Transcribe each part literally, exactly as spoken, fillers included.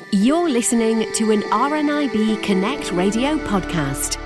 You're listening to an R N I B Connect Radio podcast.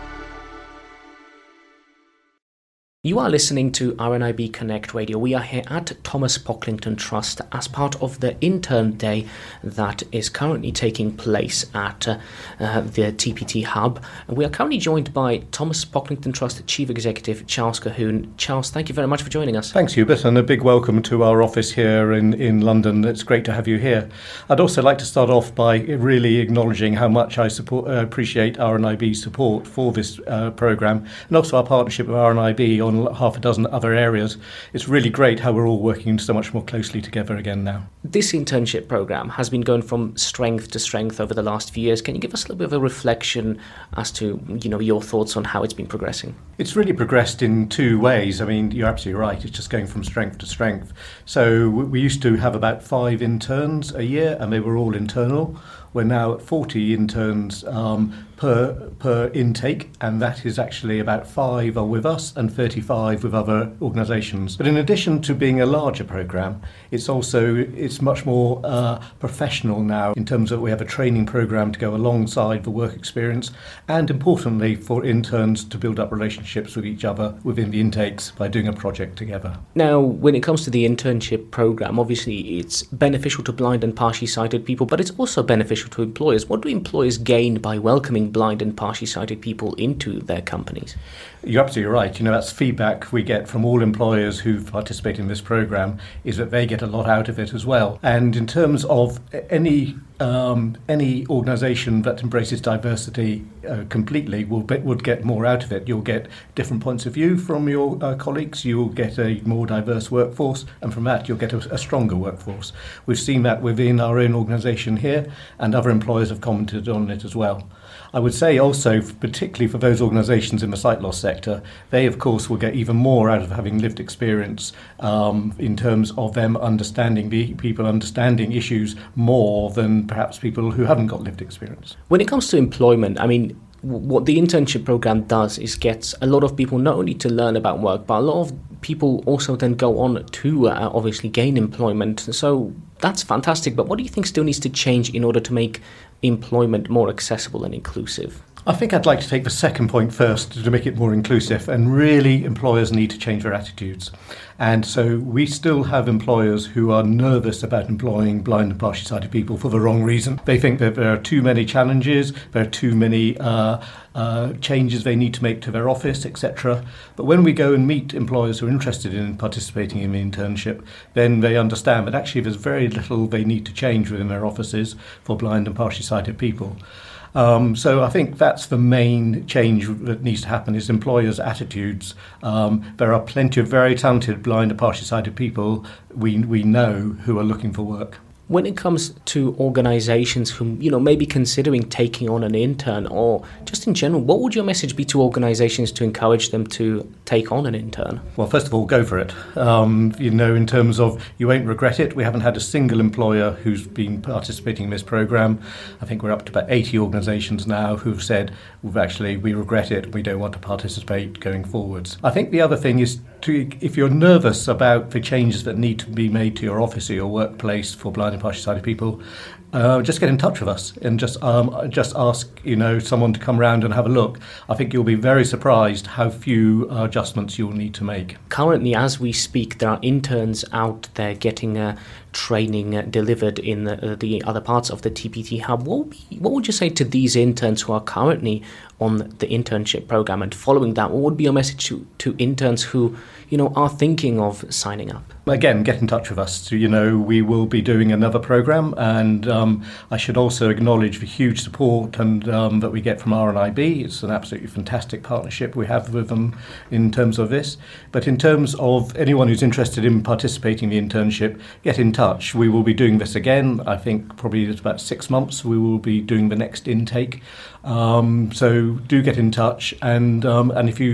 You are listening to R N I B Connect Radio. We are here at Thomas Pocklington Trust as part of the Intern Day that is currently taking place at uh, uh, the T P T Hub. And we are currently joined by Thomas Pocklington Trust Chief Executive Charles Colquhoun. Charles, thank you very much for joining us. Thanks, Hubert, and a big welcome to our office here in, in London. It's great to have you here. I'd also like to start off by really acknowledging how much I support, uh, appreciate R N I B's support for this uh, programme, and also our partnership with R N I B on half a dozen other areas. It's really great how we're all working so much more closely together again now. This internship programme has been going from strength to strength over the last few years. Can you give us a little bit of a reflection as to, you know, your thoughts on how it's been progressing? It's really progressed in two ways. I mean, you're absolutely right. It's just going from strength to strength. So we used to have about five interns a year, and they were all internal. We're now at forty interns um, per per intake, and that is actually about five are with us and thirty-five with other organisations. But in addition to being a larger programme, it's also it's much more uh, professional now in terms of we have a training programme to go alongside the work experience, and importantly for interns to build up relationships with each other within the intakes by doing a project together. Now, when it comes to the internship programme, obviously it's beneficial to blind and partially sighted people, but it's also beneficial to employers. What do employers gain by welcoming blind and partially sighted people into their companies? You're absolutely right. You know, that's feedback we get from all employers who participate in this programme, is that they get a lot out of it as well. And in terms of any um, any organisation that embraces diversity uh, completely will be, would get more out of it. You'll get different points of view from your uh, colleagues. You'll get a more diverse workforce, and from that you'll get a, a stronger workforce. We've seen that within our own organisation here, and other employers have commented on it as well. I would say also, particularly for those organisations in the sight loss sector, they of course will get even more out of having lived experience um, in terms of them understanding, the people understanding issues more than perhaps people who haven't got lived experience. When it comes to employment, I mean, what the internship programme does is gets a lot of people not only to learn about work, but a lot of people also then go on to uh, obviously gain employment. So that's fantastic. But what do you think still needs to change in order to make employment more accessible and inclusive? I think I'd like to take the second point first to make it more inclusive, and really employers need to change their attitudes. And so we still have employers who are nervous about employing blind and partially sighted people for the wrong reason. They think that there are too many challenges, there are too many uh, uh, changes they need to make to their office, et cetera. But when we go and meet employers who are interested in participating in the internship, then they understand that actually there's very little they need to change within their offices for blind and partially sighted people. Um, so I think that's the main change that needs to happen, is employers' attitudes. Um, there are plenty of very talented blind and partially sighted people we we know who are looking for work. When it comes to organisations who, you know, may be considering taking on an intern, or just in general, what would your message be to organisations to encourage them to take on an intern? Well, first of all, go for it. Um, you know, in terms of you won't regret it. We haven't had a single employer who's been participating in this programme. I think we're up to about eighty organisations now who've said, we've actually, we regret it, we don't want to participate going forwards. I think the other thing is, to, if you're nervous about the changes that need to be made to your office or your workplace for blind and partially sighted people, uh, just get in touch with us and just um, just ask, you know, someone to come round and have a look. I think you'll be very surprised how few uh, adjustments you'll need to make. Currently, as we speak, there are interns out there getting uh, training uh, delivered in the, uh, the other parts of the T P T Hub. What would, be, what would you say to these interns who are currently on the internship programme, and following that, what would be your message to, to interns who, you know, are thinking of signing up? Again, get in touch with us. You know, we will be doing another programme, and um, I should also acknowledge the huge support and um, that we get from R N I B. It's an absolutely fantastic partnership we have with them in terms of this. But in terms of anyone who's interested in participating in the internship, get in touch. We will be doing this again. I think probably it's about six months we will be doing the next intake. Um, so do get in touch, and um, and if you've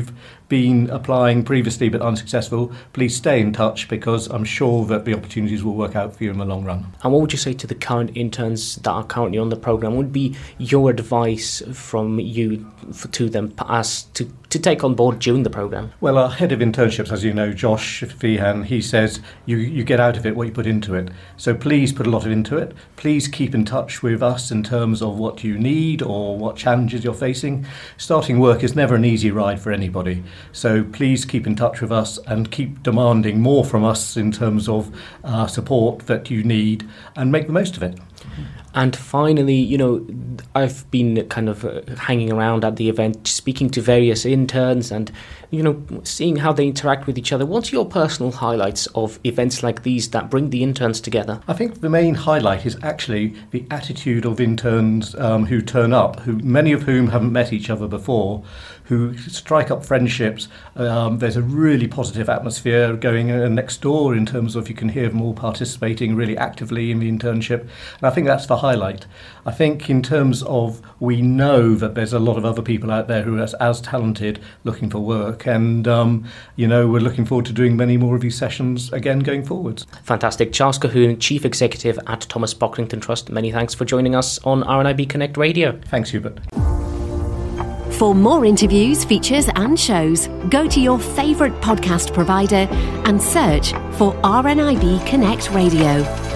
been applying previously but unsuccessful, please stay in touch, because I'm sure that the opportunities will work out for you in the long run. And what would you say to the current interns that are currently on the programme? Would be your advice from you for, to them as to, to take on board during the programme? Well, our head of internships, as you know, Josh Feehan, he says you, you get out of it what you put into it. So please put a lot into it. Please keep in touch with us in terms of what you need or what challenges you're facing. Starting work is never an easy ride for anybody. So please keep in touch with us and keep demanding more from us in terms of uh, support that you need, and make the most of it. And finally, you know, I've been kind of uh, hanging around at the event, speaking to various interns and, you know, seeing how they interact with each other. What's your personal highlights of events like these that bring the interns together? I think the main highlight is actually the attitude of interns um, who turn up, who many of whom haven't met each other before, who strike up friendships. Um, there's a really positive atmosphere going uh, next door in terms of you can hear them all participating really actively in the internship. And I think that's the highlight. I think in terms of, we know that there's a lot of other people out there who are as, as talented looking for work, and um, you know, we're looking forward to doing many more of these sessions again going forwards. Fantastic. Charles Colquhoun, Chief Executive at Thomas Pocklington Trust, many thanks for joining us on R N I B Connect Radio. Thanks, Hubert. For more interviews, features and shows, go to your favourite podcast provider and search for R N I B Connect Radio.